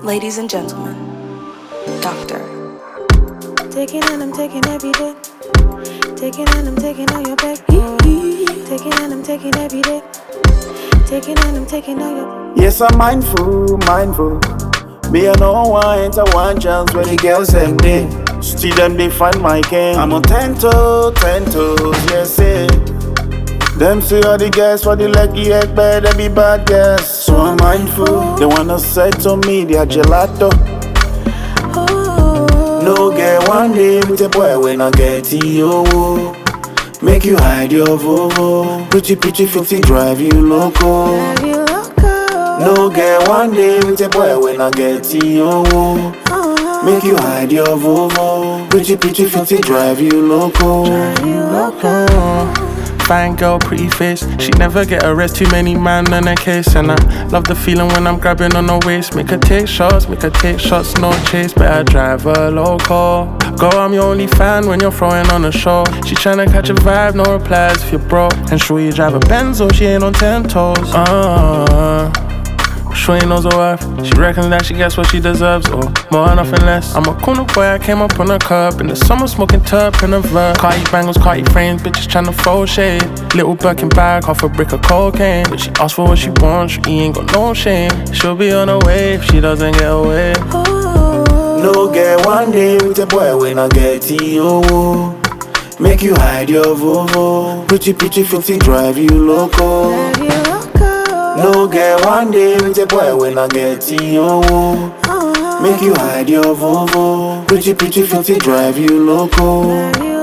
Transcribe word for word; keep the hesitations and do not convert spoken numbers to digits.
Ladies and gentlemen, Doctor. Taking and I'm taking every day. Taking and I'm taking all your back. Taking and I'm taking every day. Taking and I'm taking all your. Yes, I'm mindful, mindful. Me and no one enter one chance where the girls them day. Still them they find my king. I'm on ten toes, ten toes, yes eh. Them see all the guys for the lucky egg bed, they be bad guys. So I'm mindful. They wanna say to me they are gelato. No get one day with a boy when I get you. Make you hide your Volvo. Pretty pretty filthy drive you loco. No get one day with a boy when I get you. Make you hide your Volvo. Pretty pretty filthy drive you loco. Fine girl, pretty face. She never get arrested, too many man on her case. And I love the feeling when I'm grabbing on her waist. Make her take shots, make her take shots, no chase. Better drive her local. Girl, I'm your only fan when you're throwing on a show. She tryna catch a vibe, no replies if you're broke. And sure you drive a Benz, or she ain't on ten toes. Uh, Sure knows her worth. She reckons that she gets what she deserves, or more, nothing less. I'm a corner boy, I came up on a curb. In the summer smoking turp in a verb. Carti bangles, Carti frames, bitches tryna fold shade. Little Birkin bag, half a brick of cocaine. But she asked for what she wants, she ain't got no shame. She'll be on her way if she doesn't get away. No get one day with a boy when I get you. Make you hide your Volvo. Pretty pretty filthy drive you loco. No get one day with a boy when I get you. Make you hide your Volvo. Pretty pretty filthy drive you loco.